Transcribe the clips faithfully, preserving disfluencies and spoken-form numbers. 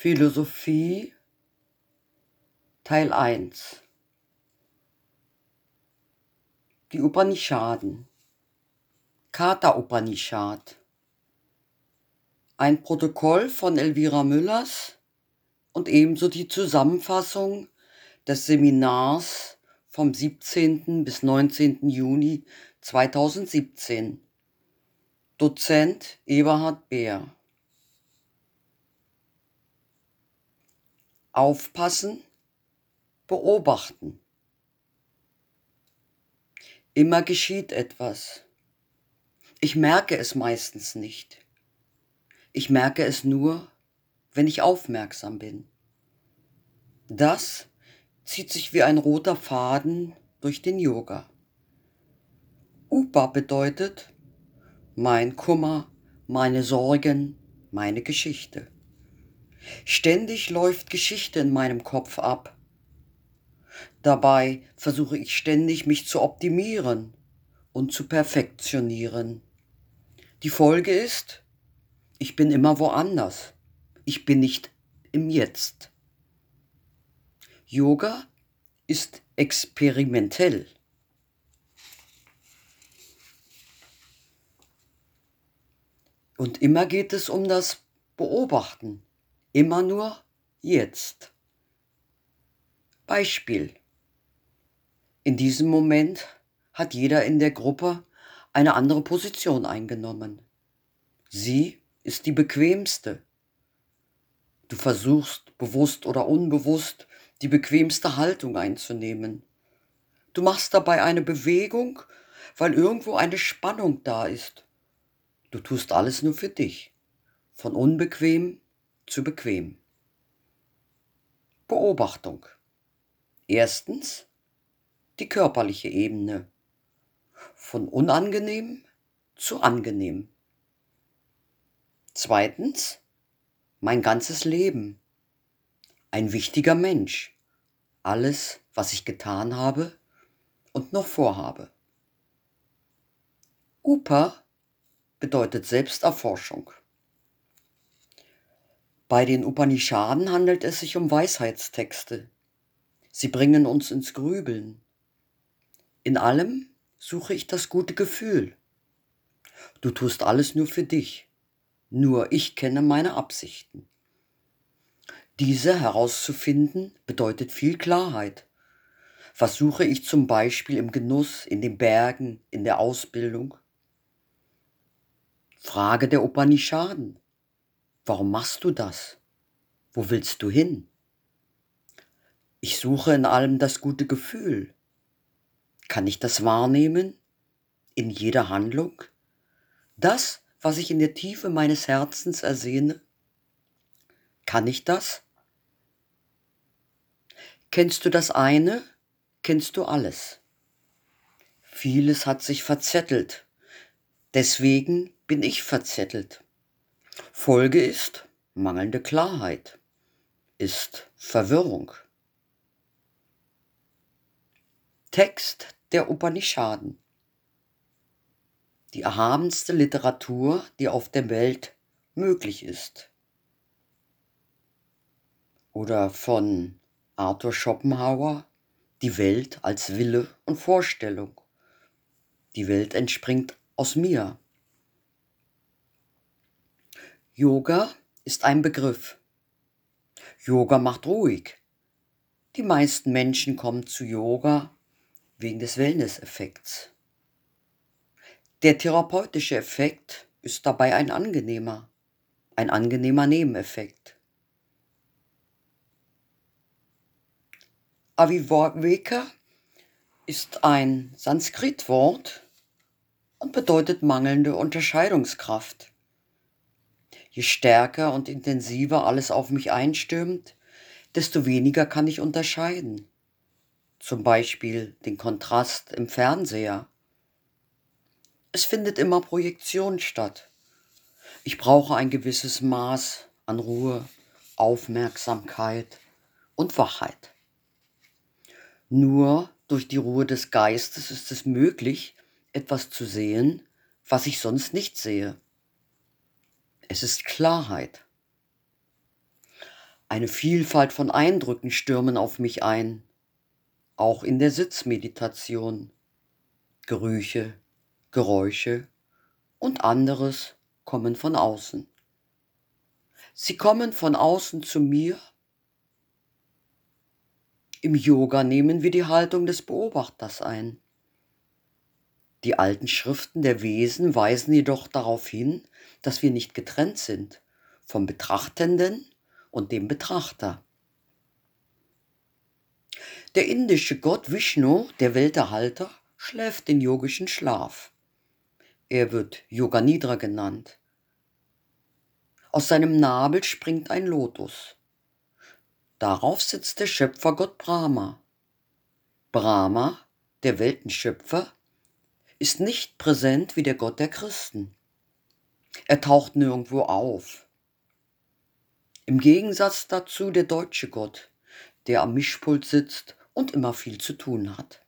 Philosophie Teil eins. Die Upanishaden. Katha Upanishad. Ein Protokoll von Elvira Müllers und ebenso die Zusammenfassung des Seminars vom siebzehnten bis neunzehnten Juni zweitausendsiebzehn. Dozent Eberhard Beer. Aufpassen, beobachten. Immer geschieht etwas. Ich merke es meistens nicht. Ich merke es nur, wenn ich aufmerksam bin. Das zieht sich wie ein roter Faden durch den Yoga. Upa bedeutet mein Kummer, meine Sorgen, meine Geschichte. Ständig läuft Geschichte in meinem Kopf ab. Dabei versuche ich ständig, mich zu optimieren und zu perfektionieren. Die Folge ist, ich bin immer woanders. Ich bin nicht im Jetzt. Yoga ist experimentell. Und immer geht es um das Beobachten. Immer nur jetzt. Beispiel. In diesem Moment hat jeder in der Gruppe eine andere Position eingenommen. Sie ist die bequemste. Du versuchst, bewusst oder unbewusst, die bequemste Haltung einzunehmen. Du machst dabei eine Bewegung, weil irgendwo eine Spannung da ist. Du tust alles nur für dich. Von unbequem zu bequem. Beobachtung. Erstens die körperliche Ebene. Von unangenehm zu angenehm. Zweitens mein ganzes Leben. Ein wichtiger Mensch. Alles, was ich getan habe und noch vorhabe. Upa bedeutet Selbsterforschung. Bei den Upanishaden handelt es sich um Weisheitstexte. Sie bringen uns ins Grübeln. In allem suche ich das gute Gefühl. Du tust alles nur für dich. Nur ich kenne meine Absichten. Diese herauszufinden bedeutet viel Klarheit. Was suche ich zum Beispiel im Genuss, in den Bergen, in der Ausbildung? Frage der Upanishaden. Warum machst du das? Wo willst du hin? Ich suche in allem das gute Gefühl. Kann ich das wahrnehmen? In jeder Handlung? Das, was ich in der Tiefe meines Herzens ersehne? Kann ich das? Kennst du das eine? Kennst du alles? Vieles hat sich verzettelt. Deswegen bin ich verzettelt. Folge ist mangelnde Klarheit, ist Verwirrung. Text der Upanishaden. Die erhabenste Literatur, die auf der Welt möglich ist. Oder von Arthur Schopenhauer, die Welt als Wille und Vorstellung. Die Welt entspringt aus mir. Yoga ist ein Begriff. Yoga macht ruhig. Die meisten Menschen kommen zu Yoga wegen des Wellness-Effekts. Der therapeutische Effekt ist dabei ein angenehmer, ein angenehmer Nebeneffekt. Aviveka ist ein Sanskritwort und bedeutet mangelnde Unterscheidungskraft. Je stärker und intensiver alles auf mich einstürmt, desto weniger kann ich unterscheiden. Zum Beispiel den Kontrast im Fernseher. Es findet immer Projektion statt. Ich brauche ein gewisses Maß an Ruhe, Aufmerksamkeit und Wachheit. Nur durch die Ruhe des Geistes ist es möglich, etwas zu sehen, was ich sonst nicht sehe. Es ist Klarheit. Eine Vielfalt von Eindrücken stürmen auf mich ein, auch in der Sitzmeditation. Gerüche, Geräusche und anderes kommen von außen. Sie kommen von außen zu mir. Im Yoga nehmen wir die Haltung des Beobachters ein. Die alten Schriften der Wesen weisen jedoch darauf hin, dass wir nicht getrennt sind vom Betrachtenden und dem Betrachter. Der indische Gott Vishnu, der Welterhalter, schläft den yogischen Schlaf. Er wird Yoga Nidra genannt. Aus seinem Nabel springt ein Lotus. Darauf sitzt der Schöpfergott Brahma. Brahma, der Weltenschöpfer, ist nicht präsent wie der Gott der Christen. Er taucht nirgendwo auf. Im Gegensatz dazu der deutsche Gott, der am Mischpult sitzt und immer viel zu tun hat.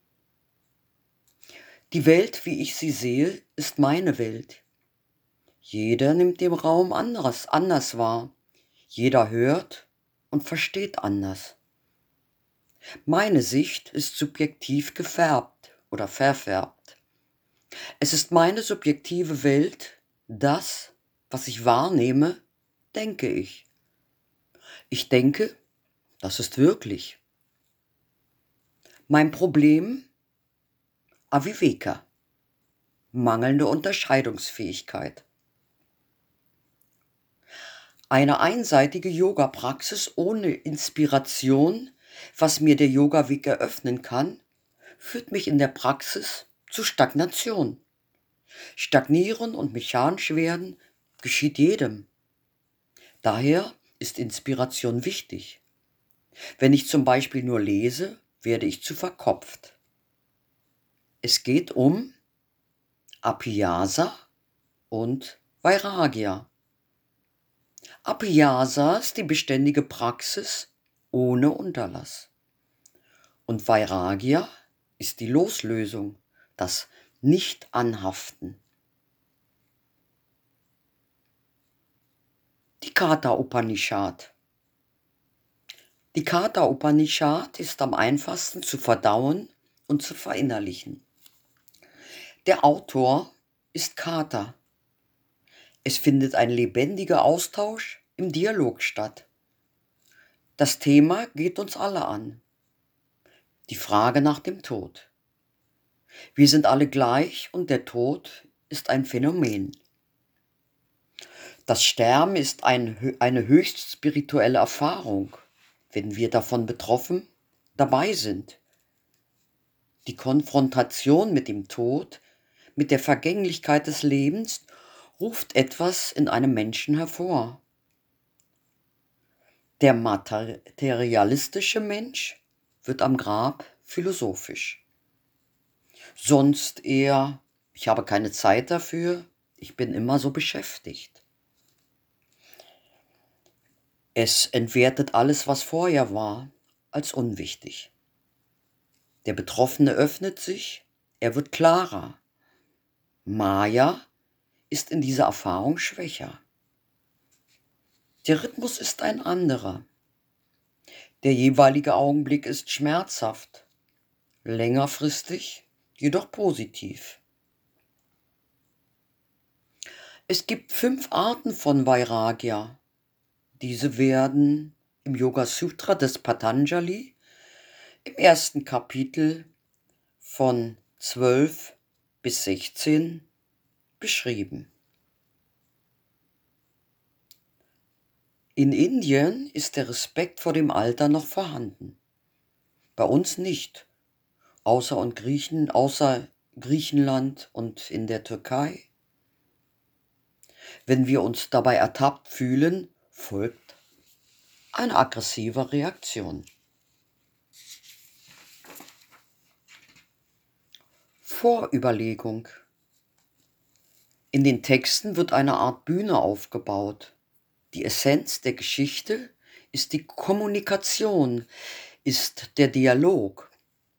Die Welt, wie ich sie sehe, ist meine Welt. Jeder nimmt den Raum anders, anders wahr. Jeder hört und versteht anders. Meine Sicht ist subjektiv gefärbt oder verfärbt. Es ist meine subjektive Welt, das, was ich wahrnehme, denke ich. Ich denke, das ist wirklich. Mein Problem? Aviveka, mangelnde Unterscheidungsfähigkeit. Eine einseitige Yoga-Praxis ohne Inspiration, was mir der Yoga-Weg eröffnen kann, führt mich in der Praxis zu Stagnation. Stagnieren und mechanisch werden geschieht jedem. Daher ist Inspiration wichtig. Wenn ich zum Beispiel nur lese, werde ich zu verkopft. Es geht um Abhyasa und Vairagya. Abhyasa ist die beständige Praxis ohne Unterlass. Und Vairagya ist die Loslösung, das Nicht-Anhaften. Die Katha Upanishad. Die Katha Upanishad ist am einfachsten zu verdauen und zu verinnerlichen. Der Autor ist Katha. Es findet ein lebendiger Austausch im Dialog statt. Das Thema geht uns alle an. Die Frage nach dem Tod. Wir sind alle gleich und der Tod ist ein Phänomen. Das Sterben ist ein, eine höchst spirituelle Erfahrung, wenn wir davon betroffen dabei sind. Die Konfrontation mit dem Tod, mit der Vergänglichkeit des Lebens, ruft etwas in einem Menschen hervor. Der materialistische Mensch wird am Grab philosophisch. Sonst eher, ich habe keine Zeit dafür, ich bin immer so beschäftigt. Es entwertet alles, was vorher war, als unwichtig. Der Betroffene öffnet sich, er wird klarer. Maya ist in dieser Erfahrung schwächer. Der Rhythmus ist ein anderer. Der jeweilige Augenblick ist schmerzhaft, längerfristig, jedoch positiv. Es gibt fünf Arten von Vairagya. Diese werden im Yoga Sutra des Patanjali im ersten Kapitel von zwölf bis sechzehn beschrieben. In Indien ist der Respekt vor dem Alter noch vorhanden. Bei uns nicht, außer, und Griechen, außer Griechenland und in der Türkei. Wenn wir uns dabei ertappt fühlen, folgt eine aggressive Reaktion. Vorüberlegung. In den Texten wird eine Art Bühne aufgebaut. Die Essenz der Geschichte ist die Kommunikation, ist der Dialog.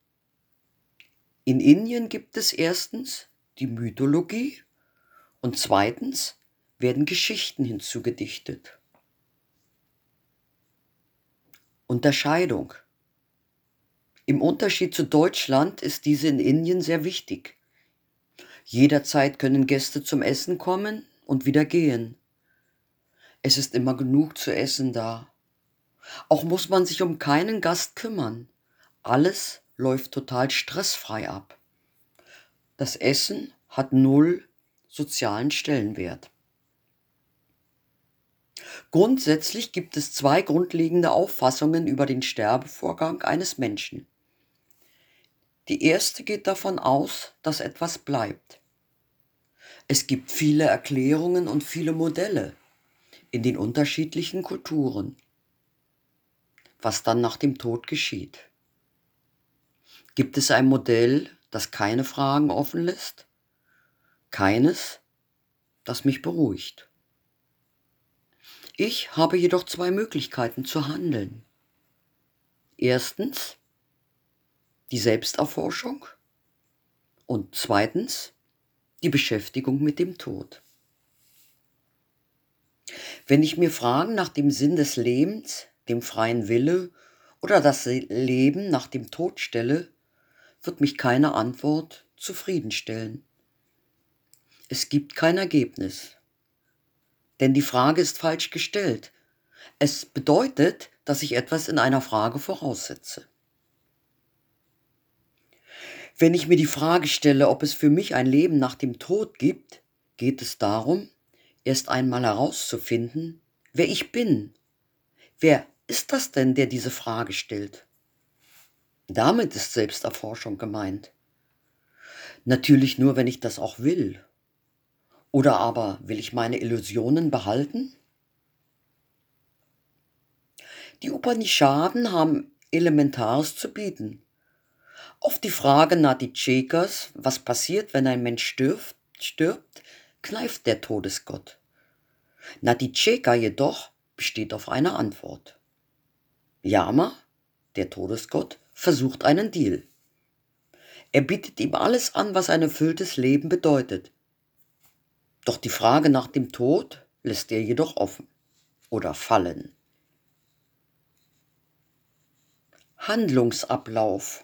In Indien gibt es erstens die Mythologie und zweitens werden Geschichten hinzugedichtet. Unterscheidung. Im Unterschied zu Deutschland ist diese in Indien sehr wichtig. Jederzeit können Gäste zum Essen kommen und wieder gehen. Es ist immer genug zu essen da. Auch muss man sich um keinen Gast kümmern. Alles läuft total stressfrei ab. Das Essen hat null sozialen Stellenwert. Grundsätzlich gibt es zwei grundlegende Auffassungen über den Sterbevorgang eines Menschen. Die erste geht davon aus, dass etwas bleibt. Es gibt viele Erklärungen und viele Modelle in den unterschiedlichen Kulturen, was dann nach dem Tod geschieht. Gibt es ein Modell, das keine Fragen offen lässt? Keines, das mich beruhigt. Ich habe jedoch zwei Möglichkeiten zu handeln. Erstens die Selbsterforschung und zweitens die Beschäftigung mit dem Tod. Wenn ich mir Fragen nach dem Sinn des Lebens, dem freien Wille oder das Leben nach dem Tod stelle, wird mich keine Antwort zufriedenstellen. Es gibt kein Ergebnis, denn die Frage ist falsch gestellt. Es bedeutet, dass ich etwas in einer Frage voraussetze. Wenn ich mir die Frage stelle, ob es für mich ein Leben nach dem Tod gibt, geht es darum, erst einmal herauszufinden, wer ich bin. Wer ist das denn, der diese Frage stellt? Damit ist Selbsterforschung gemeint. Natürlich nur, wenn ich das auch will. Oder aber will ich meine Illusionen behalten? Die Upanishaden haben Elementares zu bieten. Auf die Frage Natichekas, was passiert, wenn ein Mensch stirbt, stirbt, kneift der Todesgott. Naticheka jedoch besteht auf eine Antwort. Yama, der Todesgott, versucht einen Deal. Er bietet ihm alles an, was ein erfülltes Leben bedeutet. Doch die Frage nach dem Tod lässt er jedoch offen oder fallen. Handlungsablauf.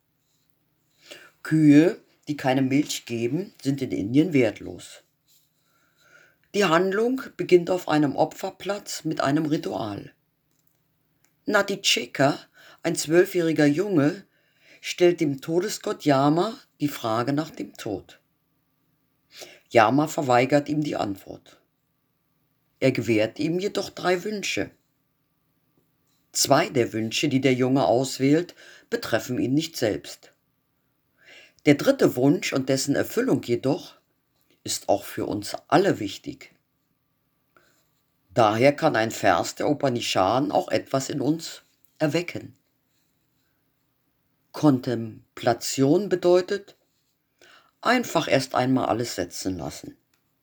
Kühe, die keine Milch geben, sind in Indien wertlos. Die Handlung beginnt auf einem Opferplatz mit einem Ritual. Naticheka, ein zwölfjähriger Junge, stellt dem Todesgott Yama die Frage nach dem Tod. Yama verweigert ihm die Antwort. Er gewährt ihm jedoch drei Wünsche. Zwei der Wünsche, die der Junge auswählt, betreffen ihn nicht selbst. Der dritte Wunsch und dessen Erfüllung jedoch ist auch für uns alle wichtig. Daher kann ein Vers der Upanishaden auch etwas in uns erwecken. Kontemplation bedeutet, einfach erst einmal alles setzen lassen.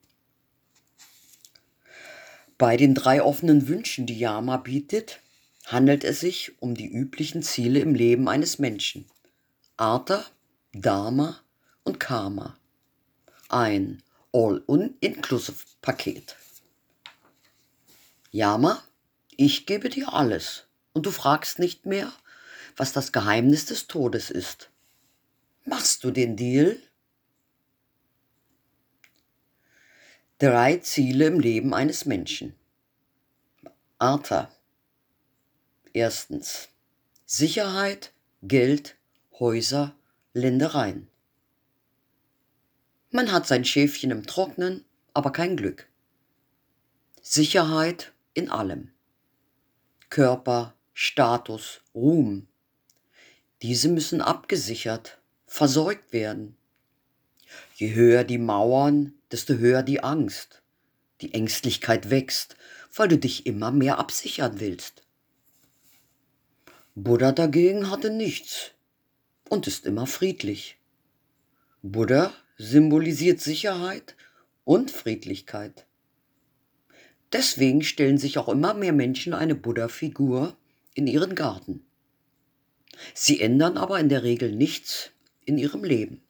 Bei den drei offenen Wünschen, die Yama bietet, handelt es sich um die üblichen Ziele im Leben eines Menschen. Artha, Dharma und Karma. Ein All-Inclusive-Paket. Yama, ich gebe dir alles und du fragst nicht mehr, was das Geheimnis des Todes ist. Machst du den Deal? Drei Ziele im Leben eines Menschen. Artha. Erstens Sicherheit, Geld, Häuser, Ländereien. Man hat sein Schäfchen im Trocknen, aber kein Glück. Sicherheit in allem. Körper, Status, Ruhm. Diese müssen abgesichert, versorgt werden. Je höher die Mauern, desto höher die Angst. Die Ängstlichkeit wächst, weil du dich immer mehr absichern willst. Buddha dagegen hatte nichts und ist immer friedlich. Buddha symbolisiert Sicherheit und Friedlichkeit. Deswegen stellen sich auch immer mehr Menschen eine Buddha-Figur in ihren Garten. Sie ändern aber in der Regel nichts in ihrem Leben.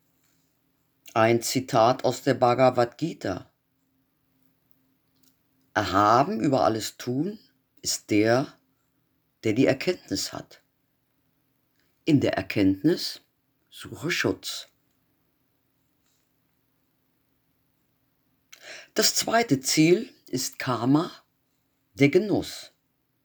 Ein Zitat aus der Bhagavad Gita. Erhaben über alles Tun ist der, der die Erkenntnis hat. In der Erkenntnis suche Schutz. Das zweite Ziel ist Karma, der Genuss.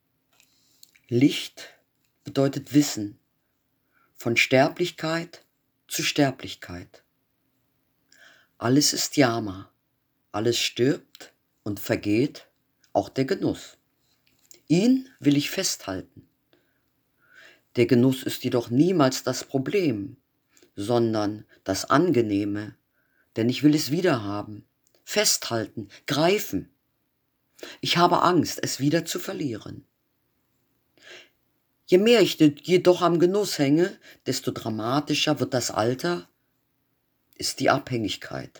Licht bedeutet Wissen, von Sterblichkeit zu Sterblichkeit. Alles ist Yama, alles stirbt und vergeht, auch der Genuss. Ihn will ich festhalten. Der Genuss ist jedoch niemals das Problem, sondern das Angenehme, denn ich will es wiederhaben, festhalten, greifen. Ich habe Angst, es wieder zu verlieren. Je mehr ich jedoch am Genuss hänge, desto dramatischer wird das Alter, ist die Abhängigkeit.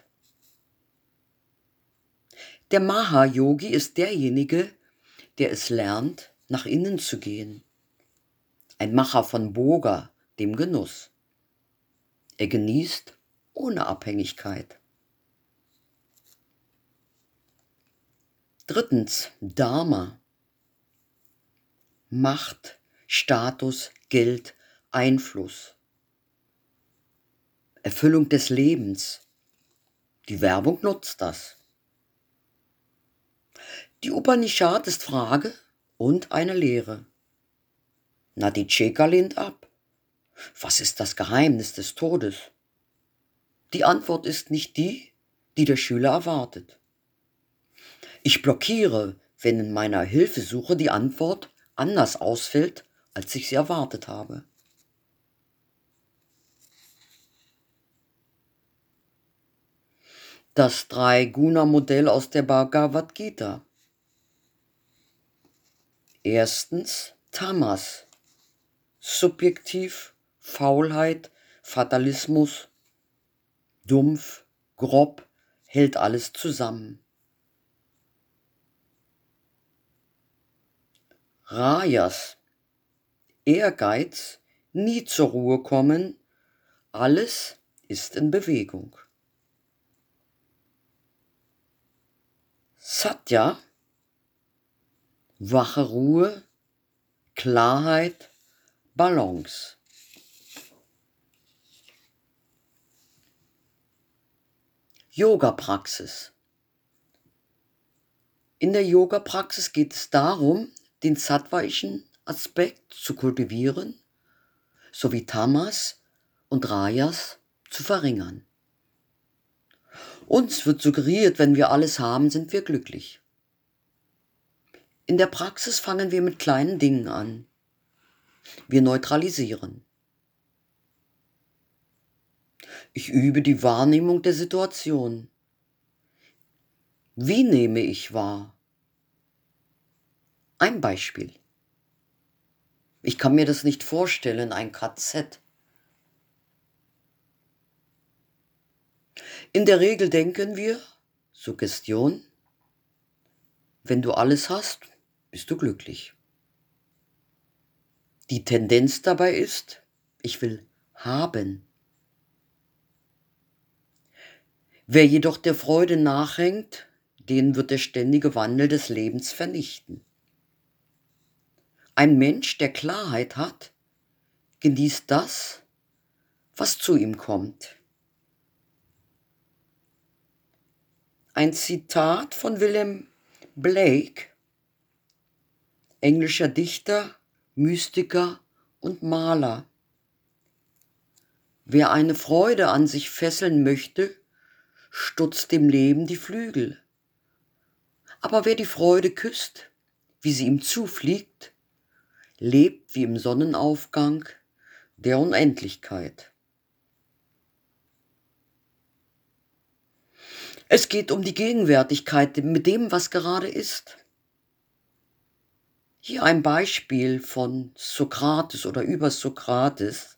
Der Maha-Yogi ist derjenige, der es lernt, nach innen zu gehen. Ein Macher von Boga, dem Genuss. Er genießt ohne Abhängigkeit. Drittens, Dharma. Macht, Status, Geld, Einfluss. Erfüllung des Lebens. Die Werbung nutzt das. Die Upanishad ist Frage und eine Lehre. Nadiceka lehnt ab. Was ist das Geheimnis des Todes? Die Antwort ist nicht die, die der Schüler erwartet. Ich blockiere, wenn in meiner Hilfesuche die Antwort anders ausfällt, als ich sie erwartet habe. Das Drei-Guna-Modell aus der Bhagavad Gita. Erstens Tamas, subjektiv, Faulheit, Fatalismus, dumpf, grob, hält alles zusammen. Rajas, Ehrgeiz, nie zur Ruhe kommen, alles ist in Bewegung. Satya, wache Ruhe, Klarheit, Balance. Yoga-Praxis. In der Yoga-Praxis geht es darum, den sattvaischen Aspekt zu kultivieren, sowie Tamas und Rajas zu verringern. Uns wird suggeriert, wenn wir alles haben, sind wir glücklich. In der Praxis fangen wir mit kleinen Dingen an. Wir neutralisieren. Ich übe die Wahrnehmung der Situation. Wie nehme ich wahr? Ein Beispiel. Ich kann mir das nicht vorstellen, ein K Z. In der Regel denken wir, Suggestion, wenn du alles hast, bist du glücklich. Die Tendenz dabei ist, ich will haben. Wer jedoch der Freude nachhängt, den wird der ständige Wandel des Lebens vernichten. Ein Mensch, der Klarheit hat, genießt das, was zu ihm kommt. Ein Zitat von William Blake, englischer Dichter, Mystiker und Maler. Wer eine Freude an sich fesseln möchte, stutzt dem Leben die Flügel. Aber wer die Freude küsst, wie sie ihm zufliegt, lebt wie im Sonnenaufgang der Unendlichkeit. Es geht um die Gegenwärtigkeit mit dem, was gerade ist. Hier ein Beispiel von Sokrates oder über Sokrates.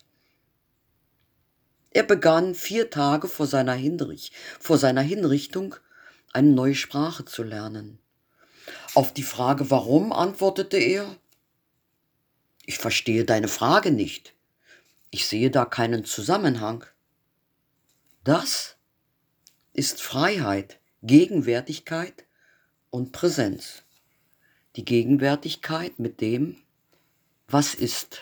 Er begann vier Tage vor seiner, Hinrich- vor seiner Hinrichtung eine neue Sprache zu lernen. Auf die Frage, warum, antwortete er, ich verstehe deine Frage nicht. Ich sehe da keinen Zusammenhang. Das ist Freiheit, Gegenwärtigkeit und Präsenz. Die Gegenwärtigkeit mit dem, was ist.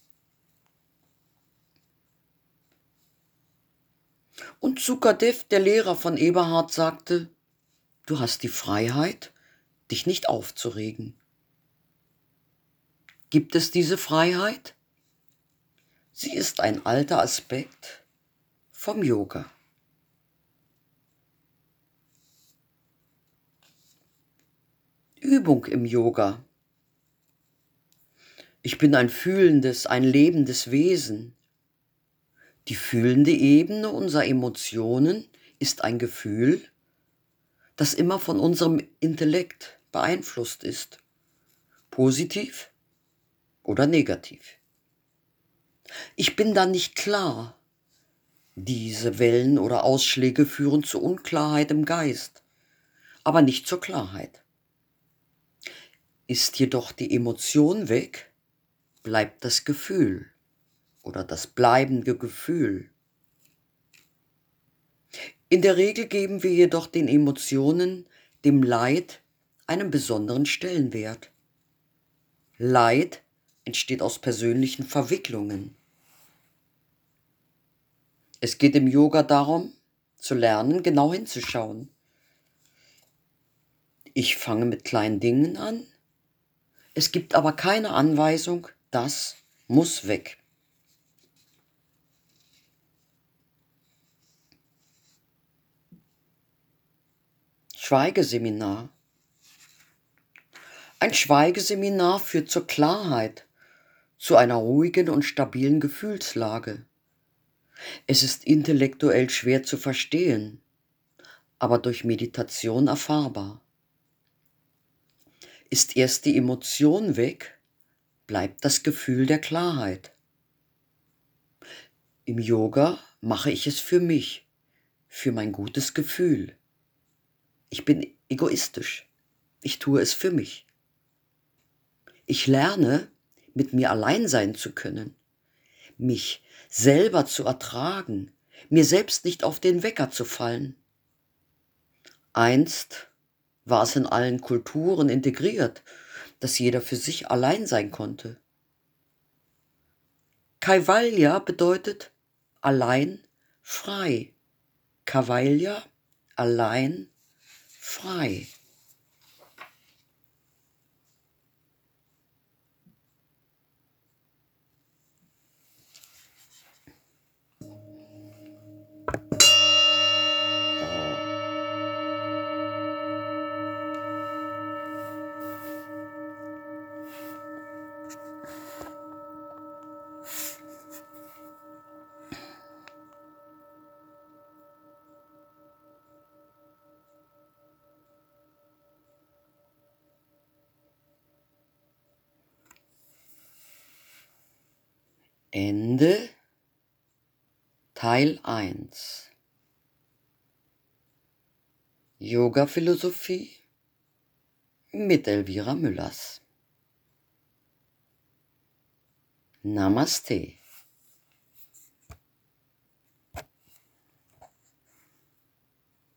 Und Sukadev, der Lehrer von Eberhard, sagte, du hast die Freiheit, dich nicht aufzuregen. Gibt es diese Freiheit? Sie ist ein alter Aspekt vom Yoga. Übung im Yoga. Ich bin ein fühlendes, ein lebendes Wesen. Die fühlende Ebene unserer Emotionen ist ein Gefühl, das immer von unserem Intellekt beeinflusst ist, positiv oder negativ. Ich bin da nicht klar. Diese Wellen oder Ausschläge führen zu Unklarheit im Geist, aber nicht zur Klarheit. Ist jedoch die Emotion weg, bleibt das Gefühl oder das bleibende Gefühl. In der Regel geben wir jedoch den Emotionen, dem Leid, einen besonderen Stellenwert. Leid entsteht aus persönlichen Verwicklungen. Es geht im Yoga darum, zu lernen, genau hinzuschauen. Ich fange mit kleinen Dingen an. Es gibt aber keine Anweisung, das muss weg. Schweigeseminar. Ein Schweigeseminar führt zur Klarheit, zu einer ruhigen und stabilen Gefühlslage. Es ist intellektuell schwer zu verstehen, aber durch Meditation erfahrbar. Ist erst die Emotion weg, bleibt das Gefühl der Klarheit. Im Yoga mache ich es für mich, für mein gutes Gefühl. Ich bin egoistisch. Ich tue es für mich. Ich lerne, mit mir allein sein zu können, mich selber zu ertragen, mir selbst nicht auf den Wecker zu fallen. Einst war es in allen Kulturen integriert, dass jeder für sich allein sein konnte. Kaivalya bedeutet allein frei. Kaivalya, allein frei. Ende Teil eins. Yoga-Philosophie mit Elvira Müllers. Namaste.